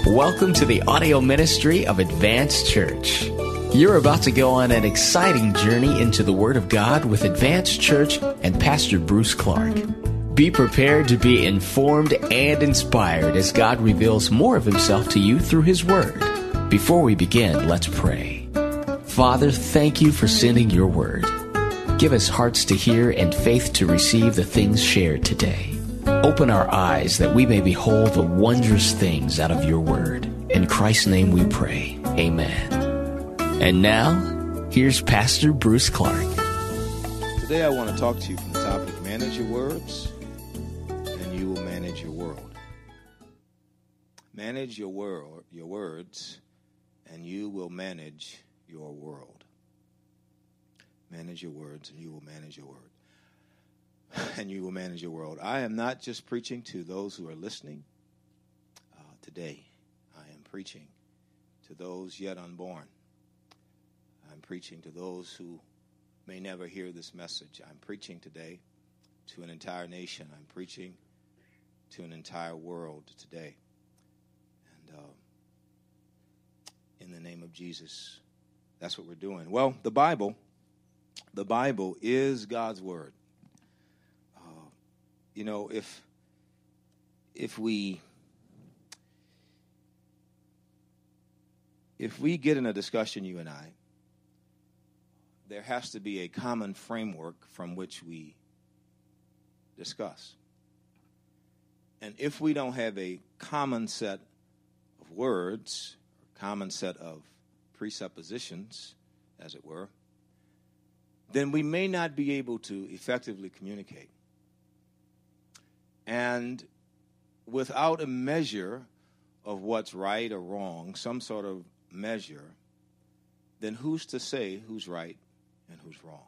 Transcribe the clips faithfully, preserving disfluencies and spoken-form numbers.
Welcome to the audio ministry of Advanced Church. You're about to go on an exciting journey into the Word of God with Advanced Church and Pastor Bruce Clark. Be prepared to be informed and inspired as God reveals more of Himself to you through His Word. Before we begin, let's pray. Father, thank you for sending your Word. Give us hearts to hear and faith to receive the things shared today. Open our eyes that we may behold the wondrous things out of your word. In Christ's name we pray. Amen. And now, here's Pastor Bruce Clark. Today I want to talk to you from the topic, manage your words, and you will manage your world. Manage your world, your words, and you will manage your world. Manage your words, and you will manage your world. And you will manage your world. I am not just preaching to those who are listening uh, today. I am preaching to those yet unborn. I'm preaching to those who may never hear this message. I'm preaching today to an entire nation. I'm preaching to an entire world today. And uh, in the name of Jesus, that's what we're doing. Well, the Bible, the Bible is God's word. You know, if if we if we get in a discussion, you and I, there has to be a common framework from which we discuss. And if we don't have a common set of words, or common set of presuppositions, as it were, then we may not be able to effectively communicate. And without a measure of what's right or wrong, some sort of measure, then who's to say who's right and who's wrong?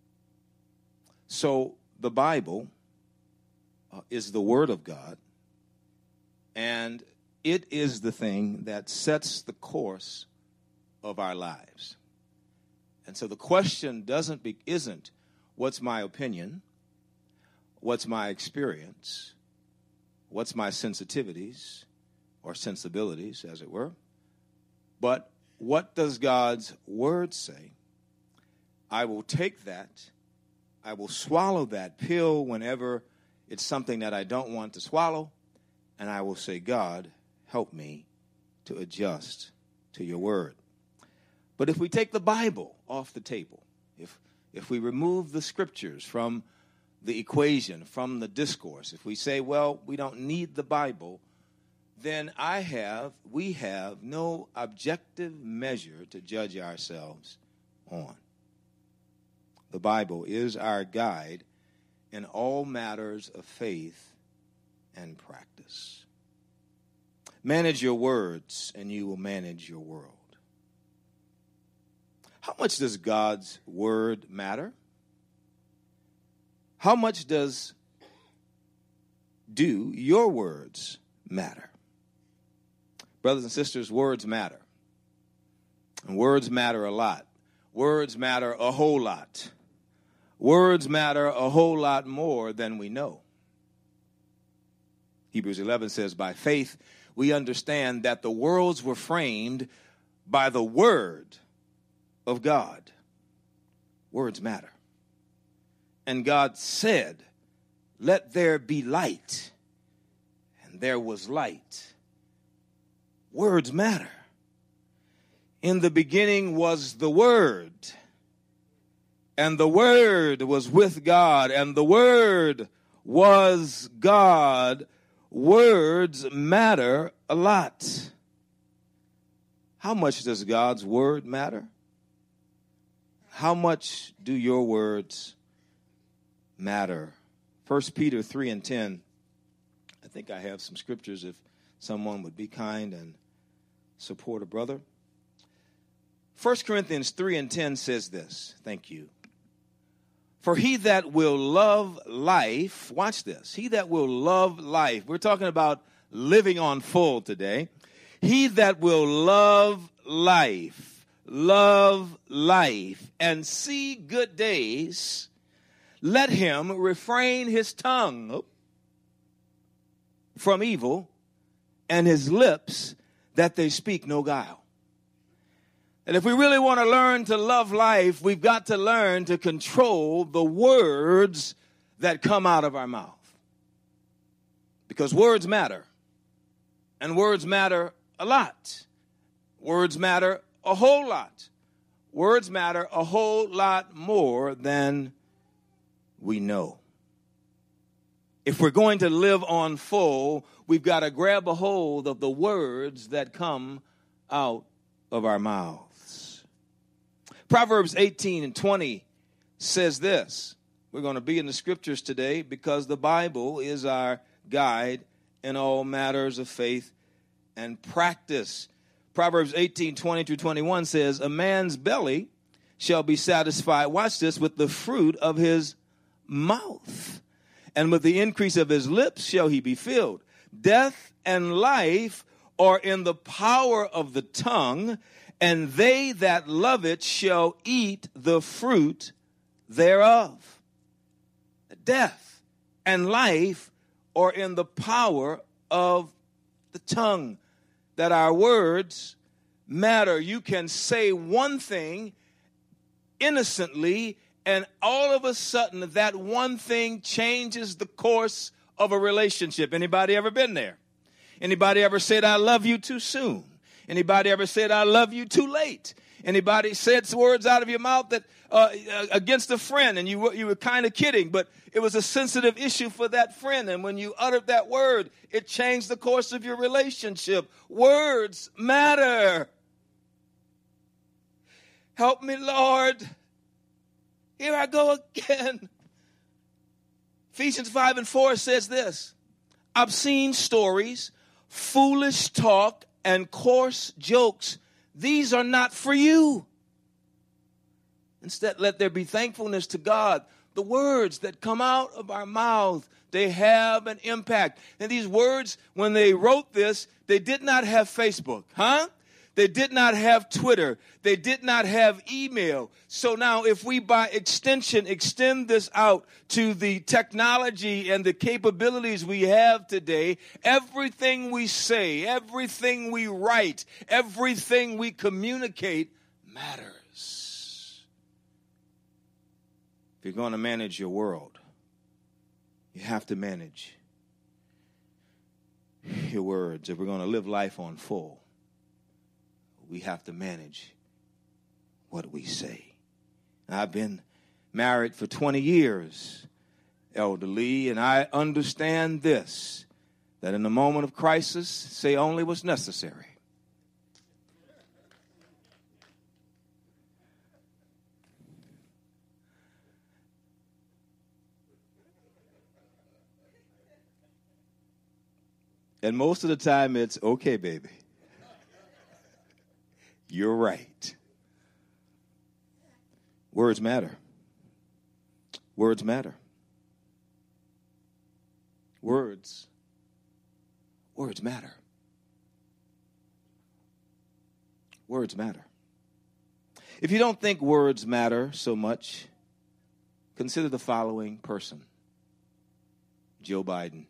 So the Bible uh, is the Word of God, and it is the thing that sets the course of our lives. And so the question doesn't be, isn't, what's my opinion? What's my experience? What's my sensitivities or sensibilities, as it were? But what does God's word say? I will take that. I will swallow that pill whenever it's something that I don't want to swallow. And I will say, God, help me to adjust to your word. But if we take the Bible off the table, if if we remove the scriptures from the equation, from the discourse, if we say, well, we don't need the Bible, then I have, we have no objective measure to judge ourselves on. The Bible is our guide in all matters of faith and practice. Manage your words, and you will manage your world. How much does God's word matter? How much does do your words matter? Brothers and sisters, words matter. And words matter a lot. Words matter a whole lot. Words matter a whole lot more than we know. Hebrews eleven says, by faith we understand that the worlds were framed by the word of God. Words matter. And God said, let there be light. And there was light. Words matter. In the beginning was the Word. And the Word was with God. And the Word was God. Words matter a lot. How much does God's word matter? How much do your words matter? First Peter three and ten. I think I have some scriptures if someone would be kind and support a brother. First Corinthians three and ten says this. Thank you. For he that will love life, watch this. He that will love life. We're talking about living on full today. He that will love life, love life, and see good days, let him refrain his tongue from evil and his lips that they speak no guile. And if we really want to learn to love life, we've got to learn to control the words that come out of our mouth. Because words matter. And words matter a lot. Words matter a whole lot. Words matter a whole lot more than we know. If we're going to live on full, we've got to grab a hold of the words that come out of our mouths. Proverbs eighteen and twenty says this. We're going to be in the scriptures today because the Bible is our guide in all matters of faith and practice. Proverbs eighteen, twenty through twenty-one says, a man's belly shall be satisfied, watch this, with the fruit of his mouth, and with the increase of his lips shall he be filled. Death and life are in the power of the tongue, and they that love it shall eat the fruit thereof. Death and life are in the power of the tongue. That our words matter. You can say one thing innocently, and all of a sudden that one thing changes the course of a relationship. Anybody ever been there? Anybody ever said, I love you too soon? Anybody ever said, I love you too late? Anybody said words out of your mouth that uh, against a friend, and you were, you were kind of kidding, but it was a sensitive issue for that friend, and when you uttered that word, it changed the course of your relationship. Words matter. Help me, Lord. Here I go again. Ephesians five and four says this, obscene stories, foolish talk, and coarse jokes, these are not for you. Instead, let there be thankfulness to God. The words that come out of our mouth, they have an impact. And these words, when they wrote this, they did not have Facebook, huh? They did not have Twitter. They did not have email. So now if we by extension extend this out to the technology and the capabilities we have today, everything we say, everything we write, everything we communicate matters. If you're going to manage your world, you have to manage your words. If we're going to live life on full, we have to manage what we say. I've been married for twenty years, Elder Lee, and I understand this, that in the moment of crisis, say only what's necessary. And most of the time it's, okay, baby. You're right. Words matter. Words matter. Words. Words matter. Words matter. If you don't think words matter so much, consider the following person. Joe Biden.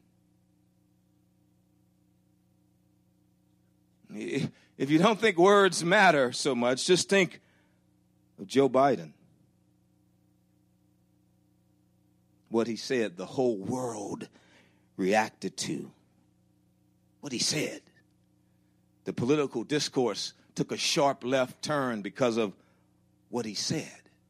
If you don't think words matter so much, just think of Joe Biden. What he said, the whole world reacted to. What he said. The political discourse took a sharp left turn because of what he said.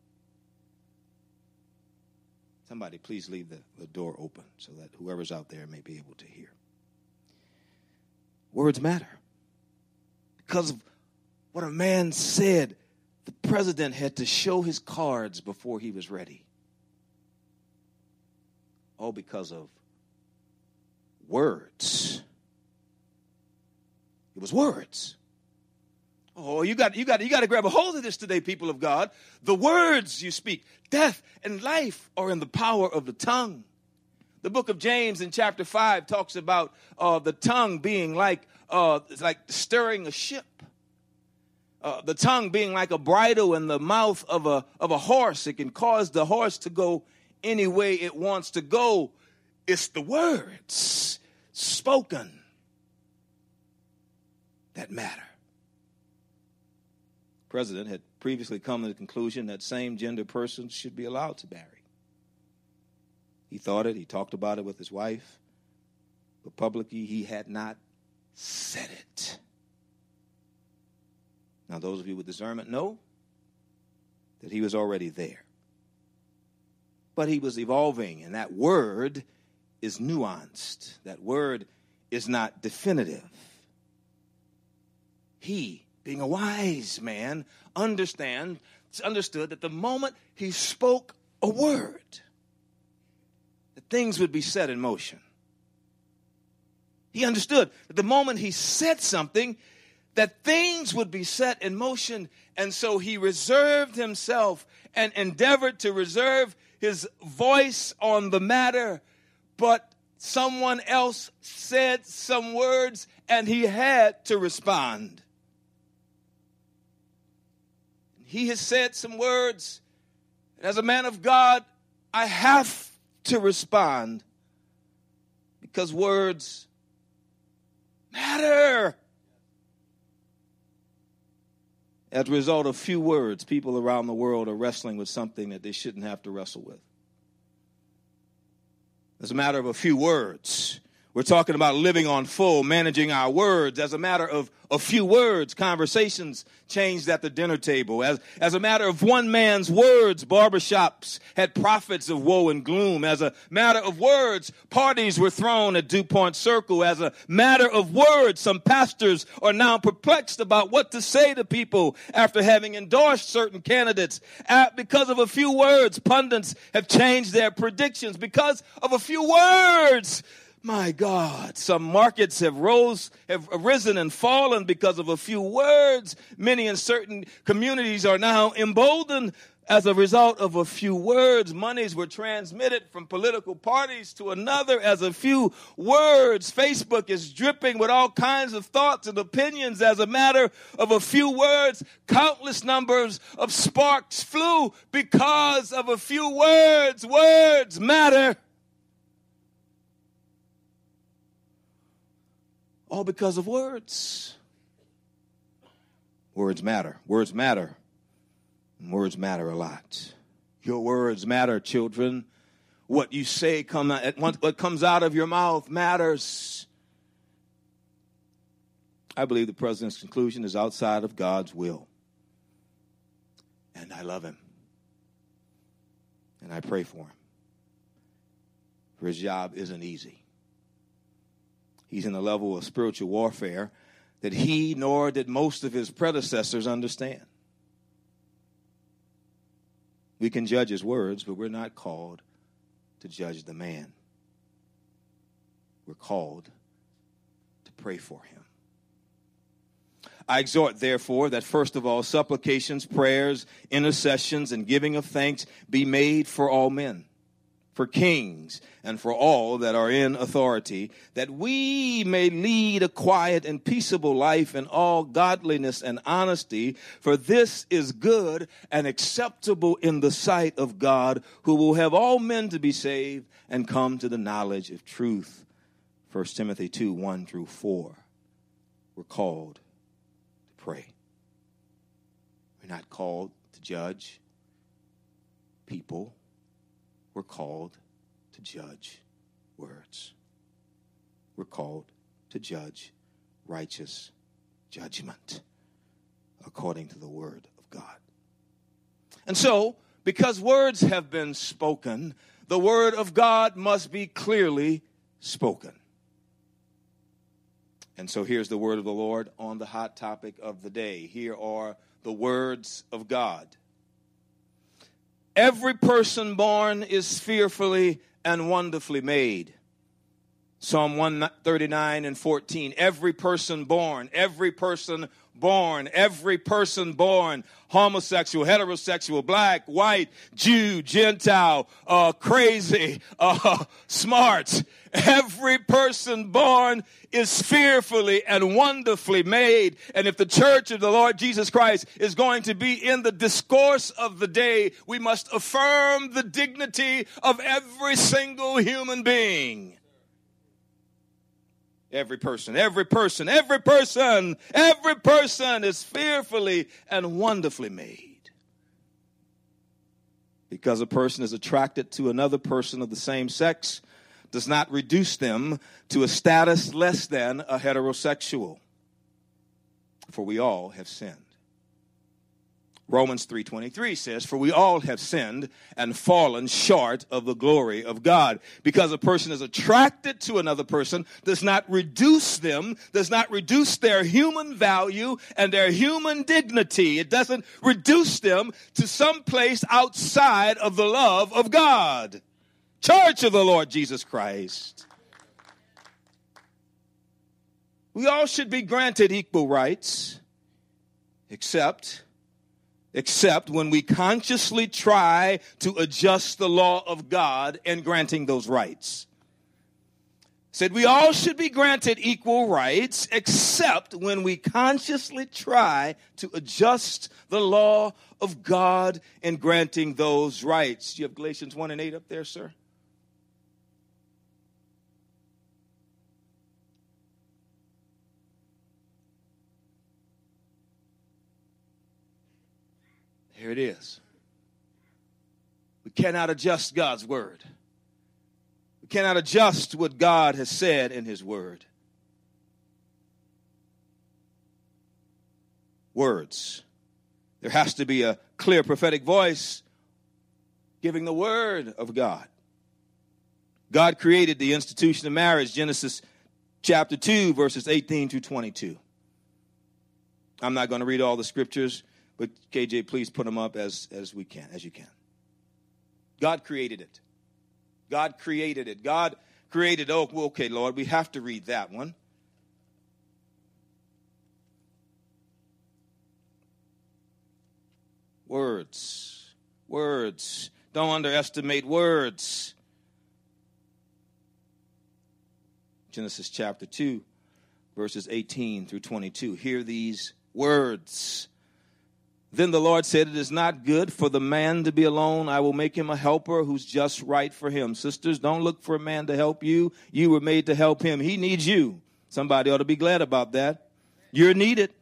Somebody please leave the, the door open so that whoever's out there may be able to hear. Words matter. Because of what a man said, the president had to show his cards before he was ready. All because of words. It was words. Oh, you got you got you got to grab a hold of this today, people of God. The words you speak, death and life are in the power of the tongue. The book of James in chapter five talks about uh, the tongue being like uh, like stirring a ship. Uh, the tongue being like a bridle in the mouth of a of a horse. It can cause the horse to go any way it wants to go. It's the words spoken. that matter. The president had previously come to the conclusion that same-gender persons should be allowed to marry. He thought it. He talked about it with his wife. But publicly, he had not said it. Now, those of you with discernment know that he was already there. But he was evolving, and that word is nuanced. That word is not definitive. He, being a wise man, understand, understood that the moment he spoke a word, that things would be set in motion. He understood that the moment he said something, that things would be set in motion. And so he reserved himself and endeavored to reserve his voice on the matter. But someone else said some words and he had to respond. He has said some words. And as a man of God, I have to respond because words matter. As a result of few words, people around the world are wrestling with something that they shouldn't have to wrestle with. As a matter of a few words, we're talking about living on full, managing our words. As a matter of a few words, conversations changed at the dinner table. As, as a matter of one man's words, barbershops had prophets of woe and gloom. As a matter of words, parties were thrown at DuPont Circle. As a matter of words, some pastors are now perplexed about what to say to people after having endorsed certain candidates. At, because of a few words, pundits have changed their predictions. Because of a few words, my God, some markets have rose, have risen and fallen because of a few words. Many in certain communities are now emboldened as a result of a few words. Monies were transmitted from political parties to another as a few words. Facebook is dripping with all kinds of thoughts and opinions as a matter of a few words. Countless numbers of sparks flew because of a few words. Words matter. All because of words. Words matter. Words matter. Words matter a lot. Your words matter, children. What you say, come out, what comes out of your mouth matters. I believe the president's conclusion is outside of God's will. And I love him. And I pray for him. For his job isn't easy. He's in a level of spiritual warfare that he nor did most of his predecessors understand. We can judge his words, but we're not called to judge the man. We're called to pray for him. I exhort, therefore, that first of all, supplications, prayers, intercessions, and giving of thanks be made for all men, for kings, and for all that are in authority, that we may lead a quiet and peaceable life in all godliness and honesty, for this is good and acceptable in the sight of God, who will have all men to be saved and come to the knowledge of truth. First Timothy two, one through four. We're called to pray. We're not called to judge people. We're called to judge words. We're called to judge righteous judgment according to the word of God. And so, because words have been spoken, the word of God must be clearly spoken. And so here's the word of the Lord on the hot topic of the day. Here are the words of God. Every person born is fearfully and wonderfully made. Psalm one thirty-nine and fourteen. Every person born, every person born, every person born, homosexual, heterosexual, black, white, Jew, Gentile, uh, crazy, uh, smart. Every person born is fearfully and wonderfully made. And if the church of the Lord Jesus Christ is going to be in the discourse of the day, we must affirm the dignity of every single human being. Every person, every person, every person, every person is fearfully and wonderfully made. Because a person is attracted to another person of the same sex does not reduce them to a status less than a heterosexual. For we all have sinned. Romans three twenty-three says, for we all have sinned and fallen short of the glory of God. Because a person is attracted to another person does not reduce them, does not reduce their human value and their human dignity. It doesn't reduce them to some place outside of the love of God. Church of the Lord Jesus Christ. We all should be granted equal rights, except... Except when we consciously try to adjust the law of God in granting those rights. Said we all should be granted equal rights, except when we consciously try to adjust the law of God in granting those rights. Do you have Galatians one and eight up there, sir? Here it is. We cannot adjust God's word. We cannot adjust what God has said in his word. Words. There has to be a clear prophetic voice giving the word of God. God created the institution of marriage, Genesis chapter two, verses eighteen through twenty-two. I'm not going to read all the scriptures. But K J, please put them up as, as we can, as you can. God created it. God created it. God created, oh, okay, Lord, we have to read that one. Words. Words. Don't underestimate words. Genesis chapter two, verses eighteen through twenty-two. Hear these words. Then the Lord said, it is not good for the man to be alone. I will make him a helper who's just right for him. Sisters, don't look for a man to help you. You were made to help him. He needs you. Somebody ought to be glad about that. You're needed.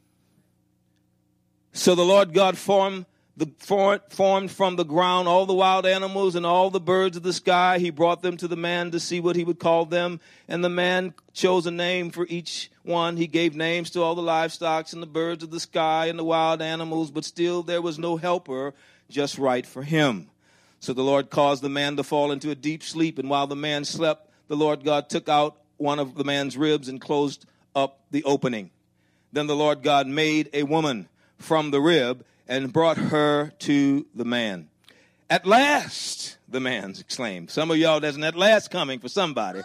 So the Lord God formed the formed from the ground all the wild animals and all the birds of the sky. He brought them to the man to see what he would call them. And the man chose a name for each one. He gave names to all the livestock and the birds of the sky and the wild animals, but still there was no helper just right for him. So the Lord caused the man to fall into a deep sleep. And while the man slept, the Lord God took out one of the man's ribs and closed up the opening. Then the Lord God made a woman from the rib and brought her to the man. At last, the man exclaimed. Some of y'all, there's an at last coming for somebody.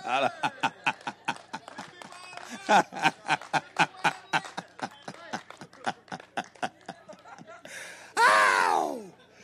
Ow!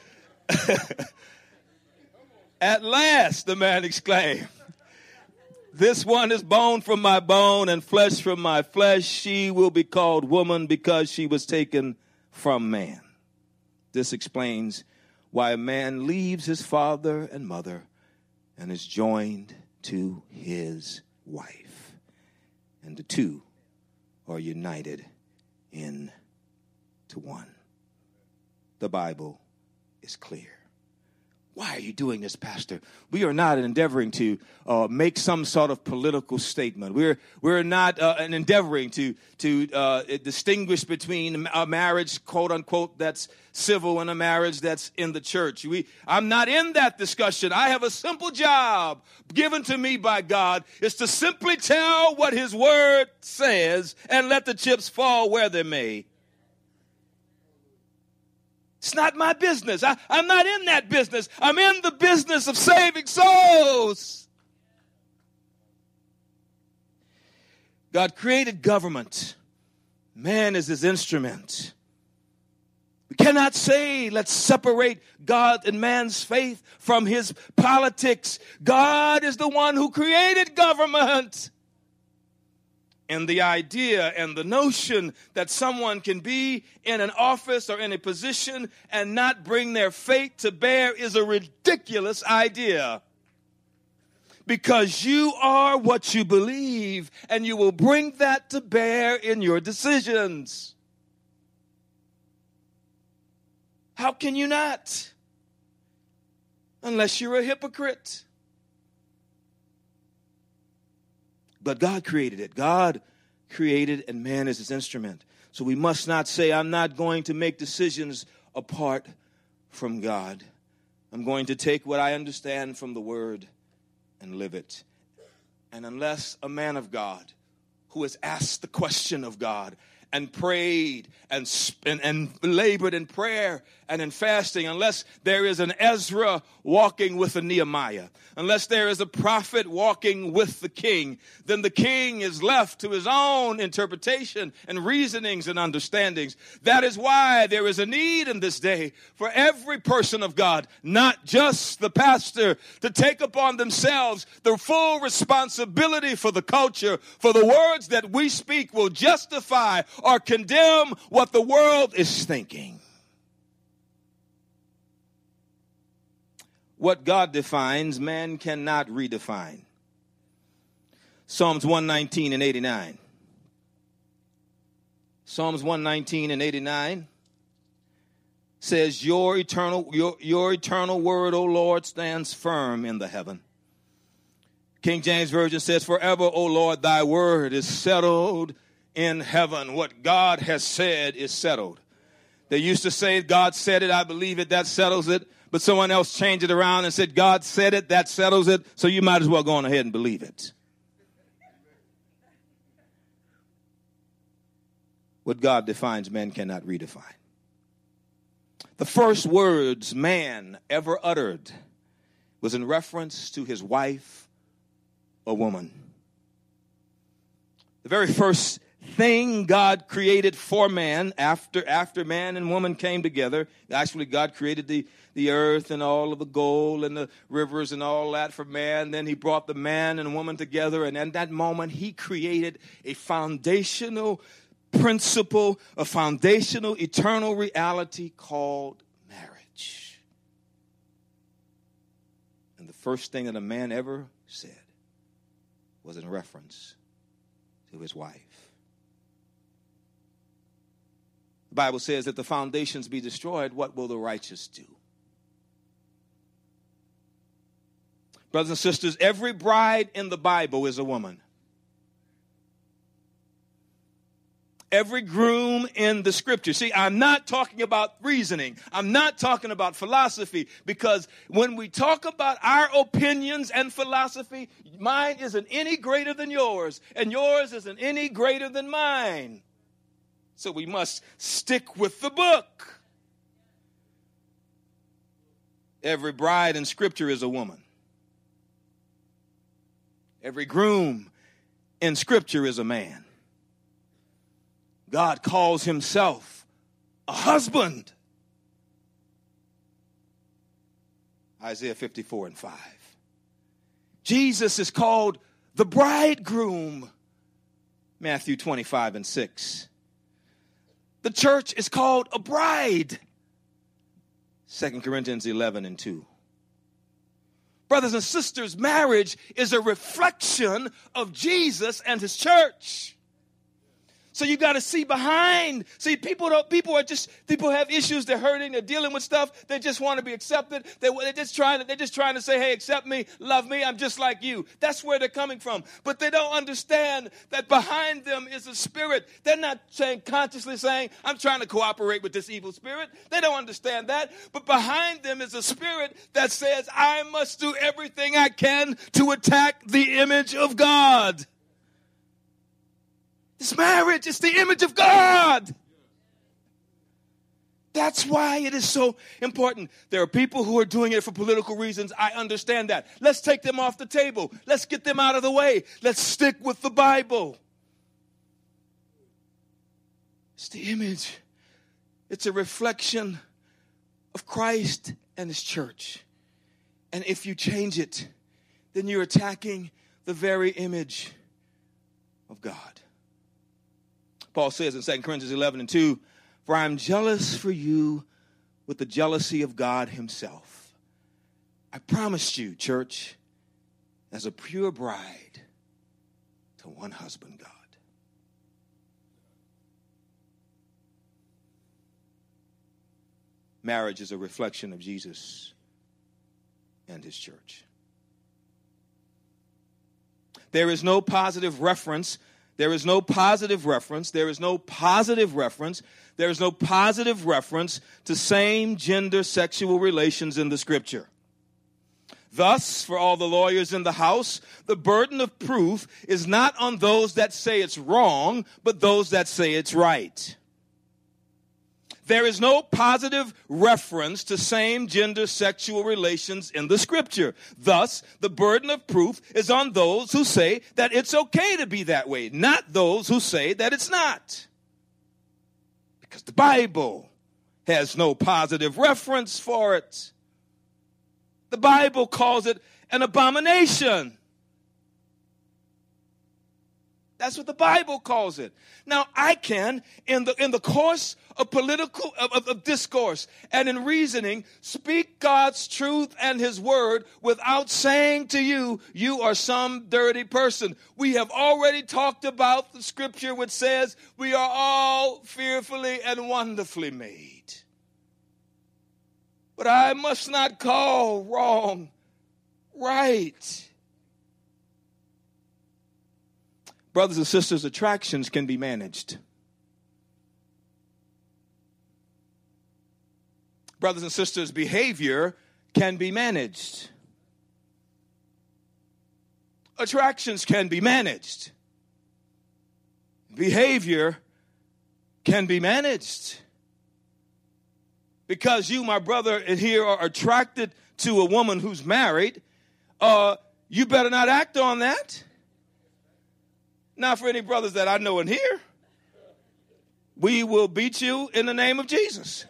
At last, the man exclaimed. This one is bone from my bone and flesh from my flesh. She will be called woman because she was taken from man. This explains why a man leaves his father and mother and is joined to his wife. And the two are united into one. The Bible is clear. Why are you doing this, Pastor? We are not endeavoring to uh, make some sort of political statement. We're we're not uh, endeavoring to to uh, distinguish between a marriage, quote unquote, that's civil and a marriage that's in the church. We I'm not in that discussion. I have a simple job given to me by God, is to simply tell what His Word says and let the chips fall where they may. It's not my business. I, I'm not in that business. I'm in the business of saving souls. God created government. Man is His instrument. We cannot say, let's separate God and man's faith from His politics. God is the one who created government. And the idea and the notion that someone can be in an office or in a position and not bring their faith to bear is a ridiculous idea. because you are what you believe, and you will bring that to bear in your decisions. How can you not? Unless you're a hypocrite. But God created it. God created, and man is his instrument. So we must not say, I'm not going to make decisions apart from God. I'm going to take what I understand from the word and live it. And unless a man of God who has asked the question of God and prayed and, and, and labored in prayer and in fasting, unless there is an Ezra walking with a Nehemiah, unless there is a prophet walking with the king, then the king is left to his own interpretation and reasonings and understandings. That is why there is a need in this day for every person of God, not just the pastor, to take upon themselves the full responsibility for the culture, for the words that we speak will justify or condemn what the world is thinking. What God defines, man cannot redefine. Psalms one nineteen and eighty-nine. Psalms one nineteen and eighty-nine says, Your eternal, your, your eternal word, O Lord, stands firm in the heaven. King James Version says, Forever, O Lord, thy word is settled in heaven. What God has said is settled. They used to say, God said it, I believe it, that settles it. But someone else changed it around and said, God said it, that settles it. So you might as well go on ahead and believe it. What God defines, man cannot redefine. The first words man ever uttered was in reference to his wife, a woman. The very first thing God created for man after after man and woman came together. Actually, God created the, the earth and all of the gold and the rivers and all that for man. Then he brought the man and woman together, and at that moment he created a foundational principle, a foundational eternal reality called marriage. And the first thing that a man ever said was in reference to his wife. The Bible says that the foundations be destroyed, what will the righteous do? Brothers and sisters, every bride in the Bible is a woman. Every groom in the scripture. See, I'm not talking about reasoning. I'm not talking about philosophy, because when we talk about our opinions and philosophy, mine isn't any greater than yours, and yours isn't any greater than mine. So we must stick with the book. Every bride in Scripture is a woman. Every groom in Scripture is a man. God calls himself a husband. Isaiah fifty-four and five. Jesus is called the bridegroom. Matthew twenty-five and six. The church is called a bride. Second Corinthians eleven and two. Brothers and sisters, marriage is a reflection of Jesus and his church. So you got to see behind. See, people don't. People are just. People have issues. They're hurting. They're dealing with stuff. They just want to be accepted. They, they're just trying to. They're just trying to say, "Hey, accept me, love me. I'm just like you." That's where they're coming from. But they don't understand that behind them is a spirit. They're not saying consciously saying, "I'm trying to cooperate with this evil spirit." They don't understand that. But behind them is a spirit that says, "I must do everything I can to attack the image of God." This marriage is the image of God. That's why it is so important. There are people who are doing it for political reasons. I understand that. Let's take them off the table. Let's get them out of the way. Let's stick with the Bible. It's the image. It's a reflection of Christ and his church. And if you change it, then you're attacking the very image of God. Paul says in Second Corinthians eleven and two, "For I am jealous for you with the jealousy of God himself." I promised you, church, as a pure bride to one husband, God. Marriage is a reflection of Jesus and his church. There is no positive reference. There is no positive reference. There is no positive reference. There is no positive reference to same-gender sexual relations in the Scripture. Thus, for all the lawyers in the house, the burden of proof is not on those that say it's wrong, but those that say it's right. There is no positive reference to same-gender sexual relations in the Scripture. Thus, the burden of proof is on those who say that it's okay to be that way, not those who say that it's not. Because the Bible has no positive reference for it. The Bible calls it an abomination. That's what the Bible calls it. Now, I can, in the in the course of political of, of, of discourse and in reasoning, speak God's truth and his word without saying to you, you are some dirty person. We have already talked about the scripture which says we are all fearfully and wonderfully made. But I must not call wrong right. Brothers and sisters, attractions can be managed. Brothers and sisters, behavior can be managed. Attractions can be managed. Behavior can be managed. Because you, my brother, here are attracted to a woman who's married, uh, you better not act on that. Not for any brothers that I know in here. We will beat you in the name of Jesus.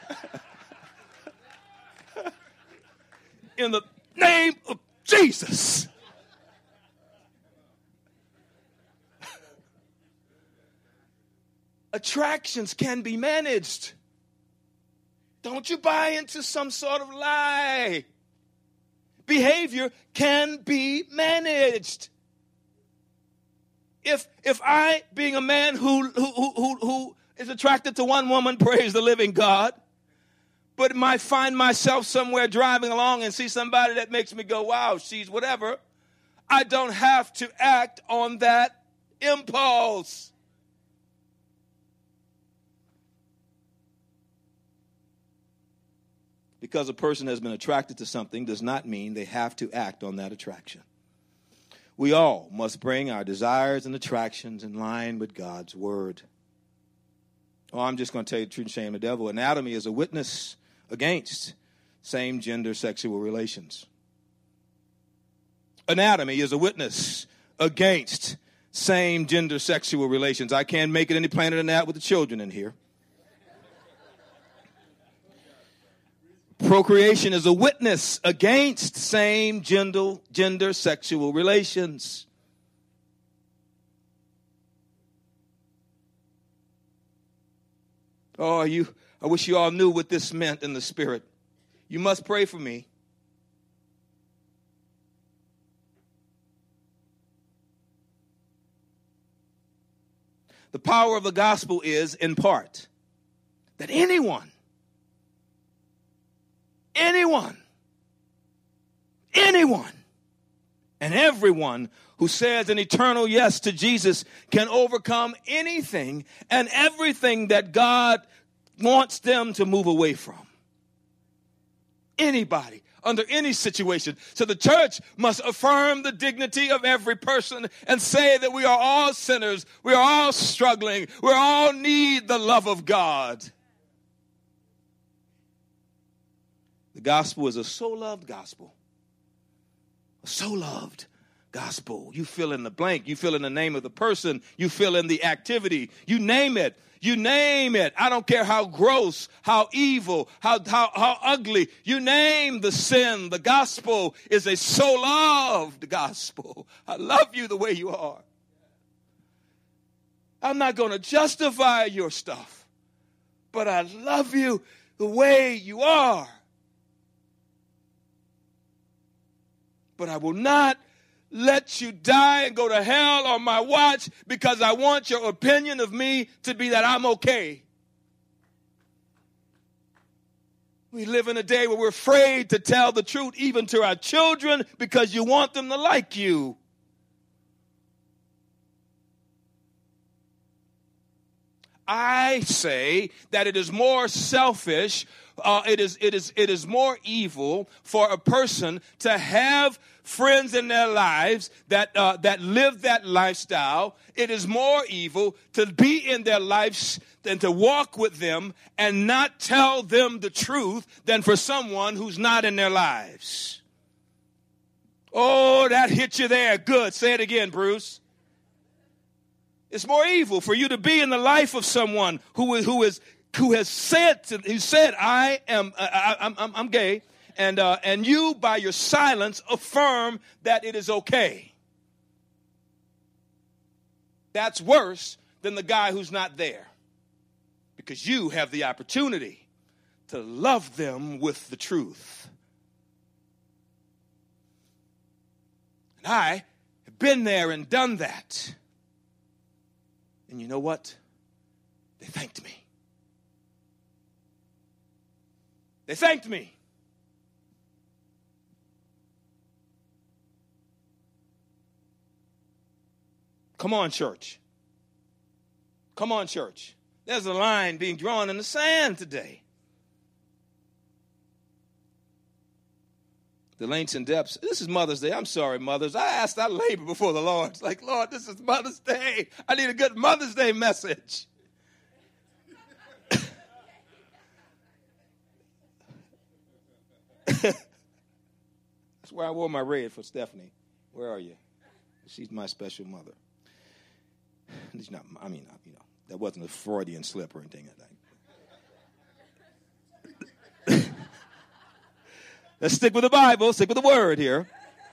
In the name of Jesus. Attractions can be managed. Don't you buy into some sort of lie. Behavior can be managed. If if I, being a man who who who who is attracted to one woman, praise the living God, but might find myself somewhere driving along and see somebody that makes me go, wow, she's whatever, I don't have to act on that impulse. Because a person has been attracted to something does not mean they have to act on that attraction. We all must bring our desires and attractions in line with God's word. Oh, I'm just going to tell you the truth and shame the devil. Anatomy is a witness against same-gender sexual relations. Anatomy is a witness against same-gender sexual relations. I can't make it any plainer than that with the children in here. Procreation is a witness against same-gender gender sexual relations. Oh, you! I wish you all knew what this meant in the spirit. You must pray for me. The power of the gospel is, in part, that anyone Anyone, anyone, and everyone who says an eternal yes to Jesus can overcome anything and everything that God wants them to move away from. Anybody, under any situation. So the church must affirm the dignity of every person and say that we are all sinners, we are all struggling, we all need the love of God. The gospel is a so-loved gospel. A so-loved gospel. You fill in the blank. You fill in the name of the person. You fill in the activity. You name it. You name it. I don't care how gross, how evil, how, how, how ugly. You name the sin. The gospel is a so-loved gospel. I love you the way you are. I'm not going to justify your stuff, but I love you the way you are. But I will not let you die and go to hell on my watch because I want your opinion of me to be that I'm okay. We live in a day where we're afraid to tell the truth even to our children because you want them to like you. I say that it is more selfish, uh, it is it is it is more evil for a person to have friends in their lives that uh, that live that lifestyle. It is more evil to be in their lives than to walk with them and not tell them the truth than for someone who's not in their lives. Oh, that hit you there. Good. Say it again, Bruce. It's more evil for you to be in the life of someone who is who is who has said to, who said I am I, I, I'm I'm gay, and uh, and you by your silence affirm that it is okay. That's worse than the guy who's not there, because you have the opportunity to love them with the truth. And I have been there and done that. And you know what? They thanked me. They thanked me. Come on, church. Come on, church. There's a line being drawn in the sand today. The lengths and depths. This is Mother's Day. I'm sorry, mothers. I asked, I labor before the Lord. It's like, Lord, this is Mother's Day. I need a good Mother's Day message. That's where I wore my red for Stephanie. Where are you? She's my special mother. She's not, I mean, you know, that wasn't a Freudian slip or anything like that. Let's stick with the Bible, stick with the word here.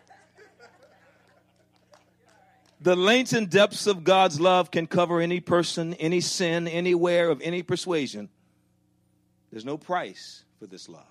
The lengths and depths of God's love can cover any person, any sin, anywhere, of any persuasion. There's no price for this love.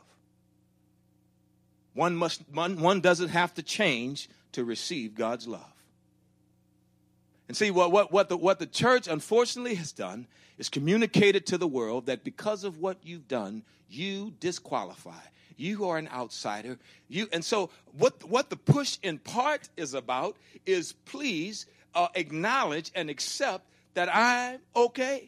One must, one, one doesn't have to change to receive God's love. And see, what, what, what, the, what the church unfortunately has done is communicated to the world that because of what you've done, you disqualify. You are an outsider. You and so what what the push in part is about is please uh, acknowledge and accept that I'm okay.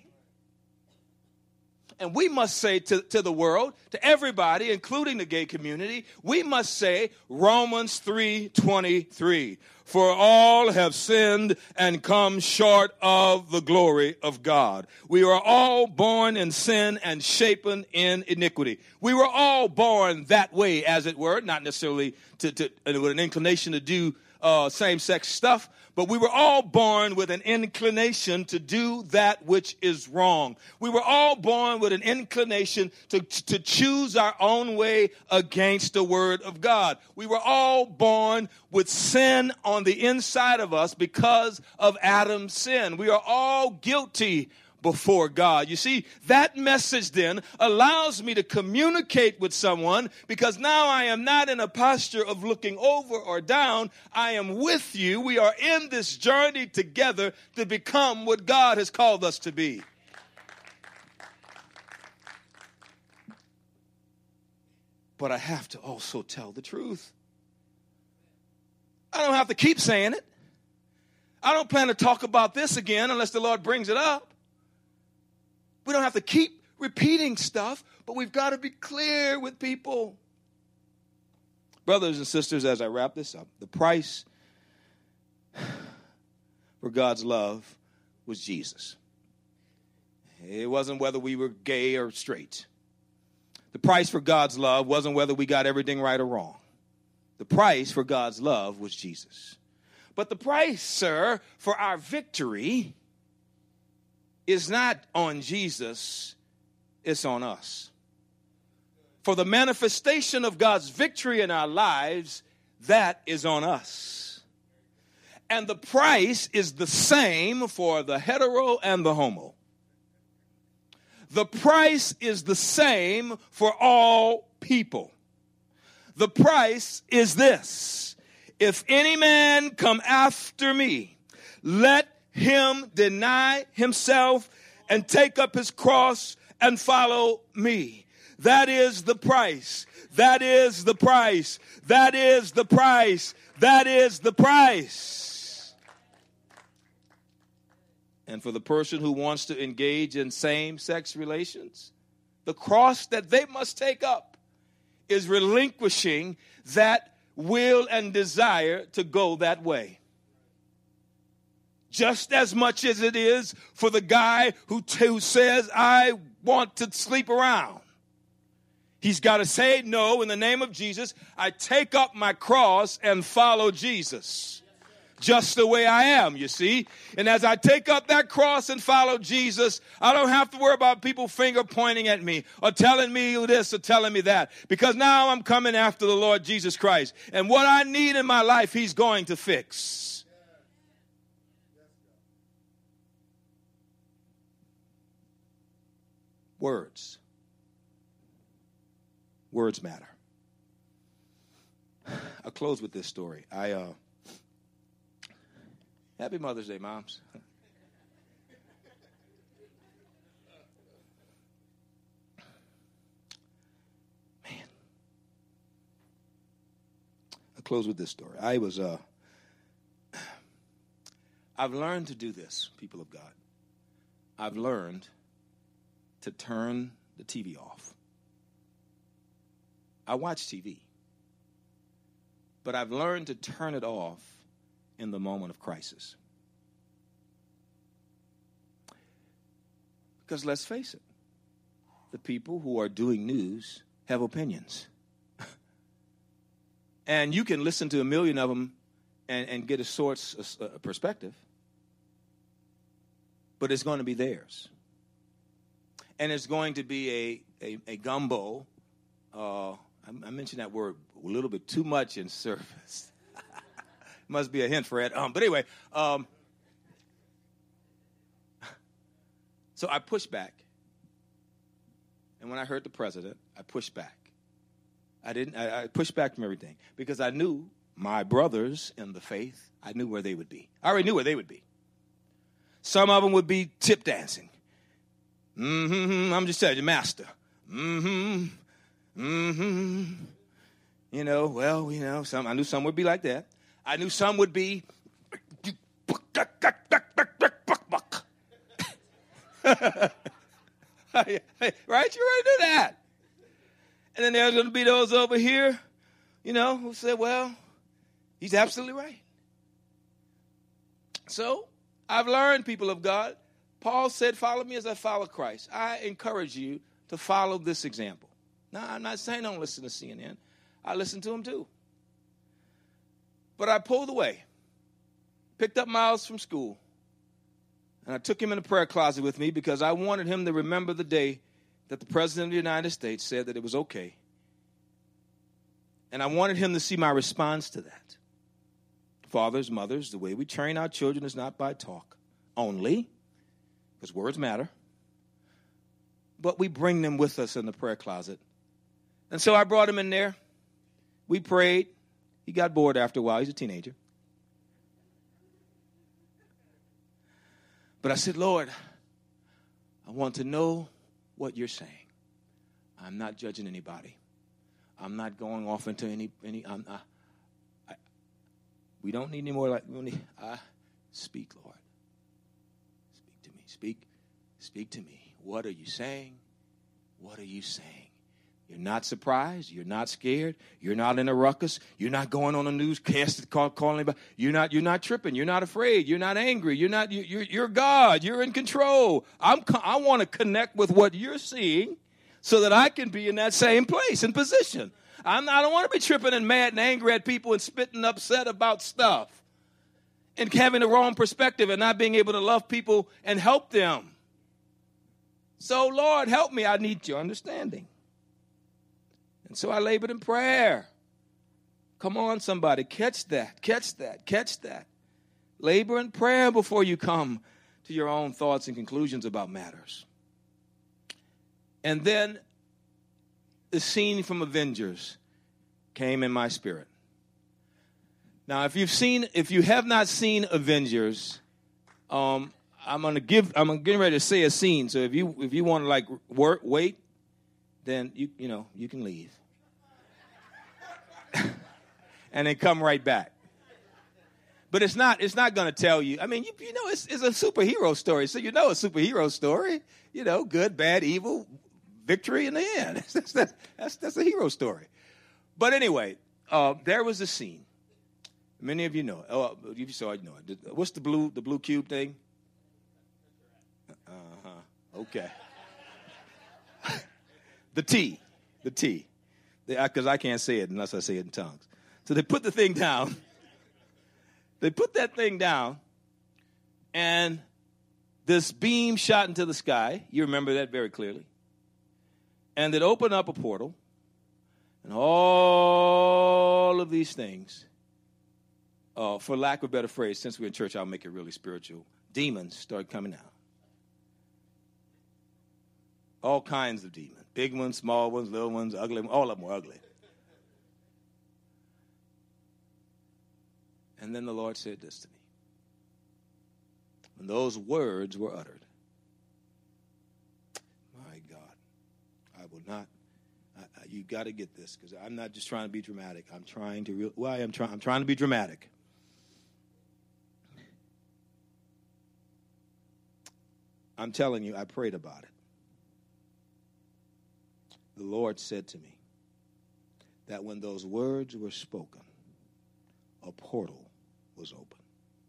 And we must say to, to the world, to everybody, including the gay community, we must say Romans three twenty-three. For all have sinned and come short of the glory of God. We are all born in sin and shapen in iniquity. We were all born that way, as it were, not necessarily to, to, with an inclination to do uh, same-sex stuff, but we were all born with an inclination to do that which is wrong. We were all born with an inclination to, to choose our own way against the word of God. We were all born with sin on the inside of us because of Adam's sin. We are all guilty before God. You see, that message then allows me to communicate with someone because now I am not in a posture of looking over or down. I am with you. We are in this journey together to become what God has called us to be. But I have to also tell the truth. I don't have to keep saying it. I don't plan to talk about this again unless the Lord brings it up. We don't have to keep repeating stuff, but we've got to be clear with people. Brothers and sisters, as I wrap this up, the price for God's love was Jesus. It wasn't whether we were gay or straight. The price for God's love wasn't whether we got everything right or wrong. The price for God's love was Jesus. But the price, sir, for our victory is not on Jesus, it's on us. For the manifestation of God's victory in our lives, that is on us. And the price is the same for the hetero and the homo. The price is the same for all people. The price is this. if any man come after me, let him deny himself and take up his cross and follow me. That is the price. That is the price. That is the price. That is the price. And for the person who wants to engage in same-sex relations, the cross that they must take up is relinquishing that will and desire to go that way. Just as much as it is for the guy who, t- who says, I want to sleep around. He's got to say, no, in the name of Jesus, I take up my cross and follow Jesus. Just the way I am, you see. And as I take up that cross and follow Jesus, I don't have to worry about people finger pointing at me or telling me this or telling me that. Because now I'm coming after the Lord Jesus Christ. And what I need in my life, he's going to fix. Words. Words matter. I'll close with this story. I, uh, Happy Mother's Day, moms. Man. I'll close with this story. I was, uh, I've learned to do this, people of God. I've learned to turn the T V off. I watch T V, but I've learned to turn it off in the moment of crisis. Because let's face it, the people who are doing news have opinions. And you can listen to a million of them and, and get a source, a, a perspective, but it's going to be theirs. And it's going to be a, a, a gumbo. Uh, I, I mentioned that word a little bit too much in service. Must be a hint, Fred. Um, but anyway, um, so I pushed back. And when I heard the president, I pushed back. I didn't. I, I pushed back from everything because I knew my brothers in the faith. I knew where they would be. I already knew where they would be. Some of them would be tip dancing. Mm-hmm. I'm just telling you, master. Mm-hmm. Mm-hmm. You know, well, you know, some. I knew some would be like that. I knew some would be, right? You already knew that. And then there's going to be those over here, you know, who said, well, he's absolutely right. So I've learned, people of God, Paul said, follow me as I follow Christ. I encourage you to follow this example. Now, I'm not saying don't listen to C N N. I listen to him too. But I pulled away, picked up Miles from school, and I took him in the prayer closet with me because I wanted him to remember the day that the President of the United States said that it was okay. And I wanted him to see my response to that. Fathers, mothers, the way we train our children is not by talk only, because words matter, but we bring them with us in the prayer closet. And so I brought him in there. We prayed. He got bored after a while. He's a teenager. But I said, Lord, I want to know what you're saying. I'm not judging anybody. I'm not going off into any, any I'm, I, I, we don't need any more like, we need, I, speak, Lord. Speak to me. Speak, speak to me. What are you saying? What are you saying? You're not surprised. You're not scared. You're not in a ruckus. You're not going on the news, cast, call, calling anybody. You're not. You're not tripping. You're not afraid. You're not angry. You're not. You, you're. You're God. You're in control. I'm. I want to connect with what you're seeing, so that I can be in that same place and position. I'm. Not, I don't want to be tripping and mad and angry at people and spitting upset about stuff, and having the wrong perspective and not being able to love people and help them. So, Lord, help me. I need your understanding. And so I labored in prayer. Come on, somebody. Catch that. Catch that. Catch that. Labor in prayer before you come to your own thoughts and conclusions about matters. And then the scene from Avengers came in my spirit. Now, if you've seen, if you have not seen Avengers, um, I'm gonna give, I'm getting ready to say a scene. So if you, if you want to like work, wait, then you, you know, you can leave, and then come right back. But it's not, it's not gonna tell you. I mean, you, you know, it's, it's a superhero story, so you know a superhero story. You know, good, bad, evil, victory in the end. that's, that's, that's, that's a hero story. But anyway, uh, there was a scene. Many of you know it. Oh, you saw it, you know it. What's the blue, the blue cube thing? Uh-huh. Okay. the T. The T. Because I can't say it unless I say it in tongues. So they put the thing down. They put that thing down, and this beam shot into the sky. You remember that very clearly. And it opened up a portal, and all of these things, Uh, for lack of a better phrase, since we're in church, I'll make it really spiritual. Demons start coming out. All kinds of demons. Big ones, small ones, little ones, ugly ones. All of them were ugly. And then the Lord said this to me. When those words were uttered, my God, I will not. I, I, you got to get this, because I'm not just trying to be dramatic. I'm trying to. Re- well, I am trying. I'm trying to be dramatic. I'm telling you, I prayed about it. The Lord said to me that when those words were spoken, a portal was open.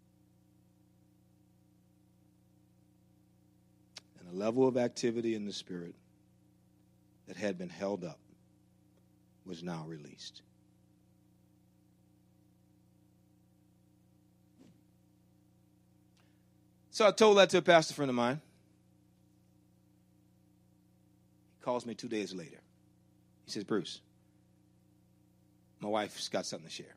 And a level of activity in the Spirit that had been held up was now released. So I told that to a pastor friend of mine. Calls me two days later. He says, Bruce, my wife's got something to share.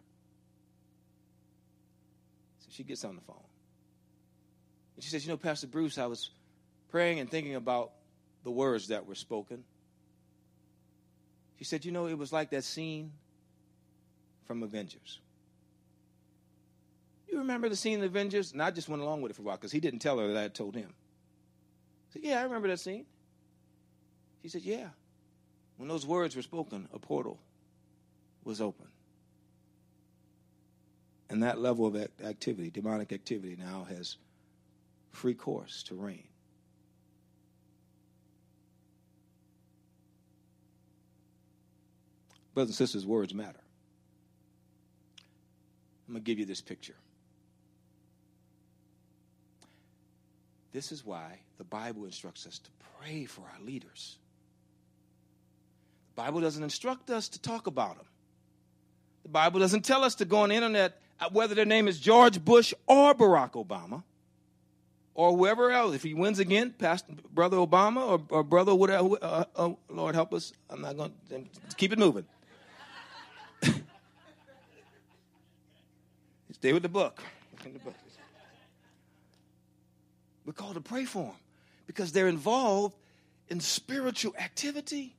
So she gets on the phone. And she says, you know, Pastor Bruce, I was praying and thinking about the words that were spoken. She said, you know, it was like that scene from Avengers. You remember the scene in Avengers? And I just went along with it for a while because he didn't tell her that I had told him. I said, yeah, I remember that scene. She said, yeah. When those words were spoken, a portal was open. And that level of activity, demonic activity, now has free course to reign. Brothers and sisters, words matter. I'm going to give you this picture. This is why the Bible instructs us to pray for our leaders. The Bible doesn't instruct us to talk about them. The Bible doesn't tell us to go on the internet, whether their name is George Bush or Barack Obama or whoever else. If he wins again, Pastor Brother Obama or, or Brother whatever, uh, uh, Lord help us. I'm not going to keep it moving. Stay with the book. In the book. We're called to pray for them because they're involved in spiritual activity.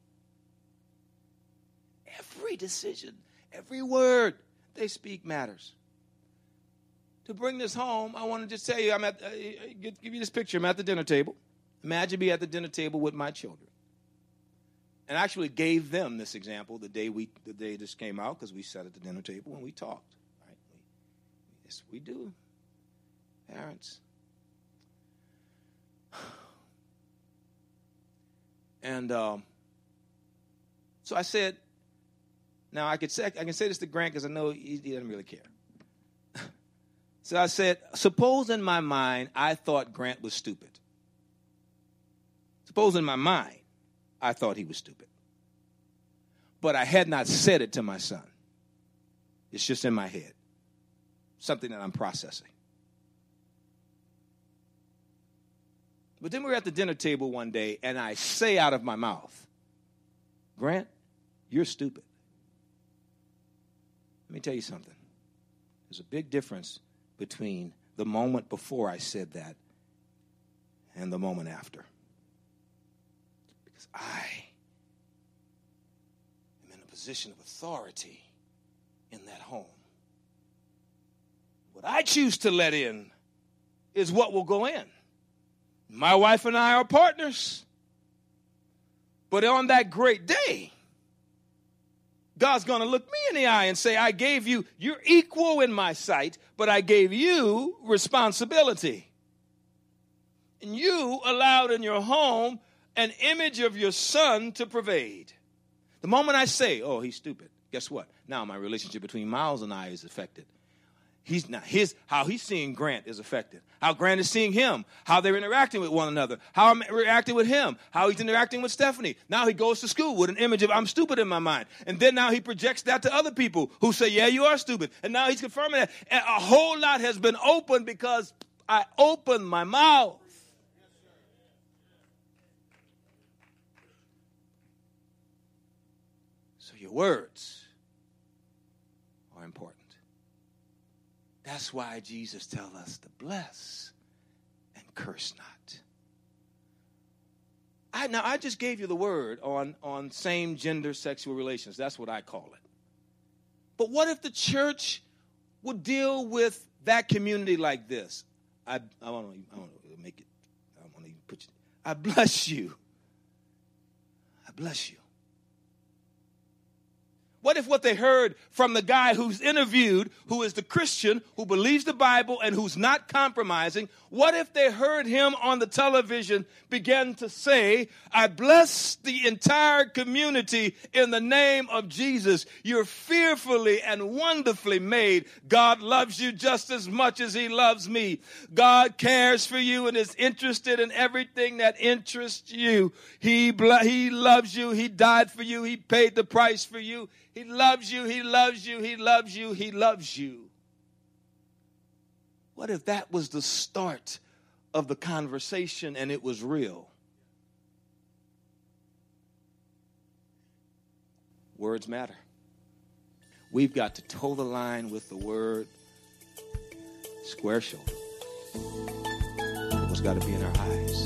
Every decision, every word they speak matters. To bring this home, I want to just tell you, I'm at, uh, give you this picture. I'm at the dinner table. Imagine me at the dinner table with my children. And I actually gave them this example the day we, the day this came out, because we sat at the dinner table and we talked. Right? We, yes, we do. Parents. And um, so I said, now I could say I can say this to Grant because I know he, he doesn't really care. So I said, suppose in my mind I thought Grant was stupid. Suppose in my mind I thought he was stupid. But I had not said it to my son. It's just in my head. Something that I'm processing. But then we were at the dinner table one day, and I say out of my mouth, Grant, you're stupid. Let me tell you something. There's a big difference between the moment before I said that and the moment after. Because I am in a position of authority in that home. What I choose to let in is what will go in. My wife and I are partners. But on that great day, God's going to look me in the eye and say, I gave you, you're equal in my sight, but I gave you responsibility. And you allowed in your home an image of your son to pervade. The moment I say, oh, he's stupid, guess what? Now my relationship between Miles and I is affected. He's now his how he's seeing Grant is affected. How Grant is seeing him, how they're interacting with one another, how I'm reacting with him, how he's interacting with Stephanie. Now he goes to school with an image of I'm stupid in my mind. And then now he projects that to other people who say, yeah, you are stupid. And now he's confirming that. And a whole lot has been opened because I opened my mouth. So your words are important. That's why Jesus tells us to bless and curse not. I now I just gave you the word on, on same gender sexual relations. That's what I call it. But what if the church would deal with that community like this? I I want to I want to make it. I want to put you. I bless you. I bless you. What if what they heard from the guy who's interviewed, who is the Christian, who believes the Bible and who's not compromising, what if they heard him on the television begin to say, I bless the entire community in the name of Jesus. You're fearfully and wonderfully made. God loves you just as much as he loves me. God cares for you and is interested in everything that interests you. He, he loves you. He died for you. He paid the price for you. He loves you, he loves you, he loves you, he loves you. What if that was the start of the conversation and it was real? Words matter. We've got to toe the line with the word square shoulder. What's got to be in our eyes?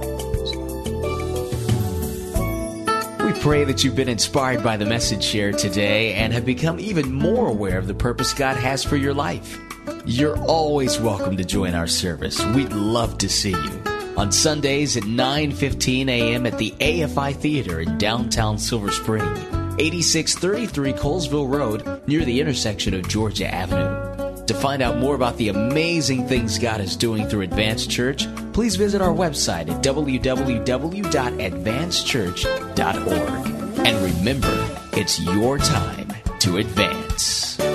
We pray that you've been inspired by the message shared today and have become even more aware of the purpose God has for your life. You're always welcome to join our service. We'd love to see you. On Sundays at nine fifteen a.m. at the A F I Theater in downtown Silver Spring, eighty-six thirty-three Colesville Road, near the intersection of Georgia Avenue. To find out more about the amazing things God is doing through Advanced Church, please visit our website at w w w dot advanced church dot org. And remember, it's your time to advance.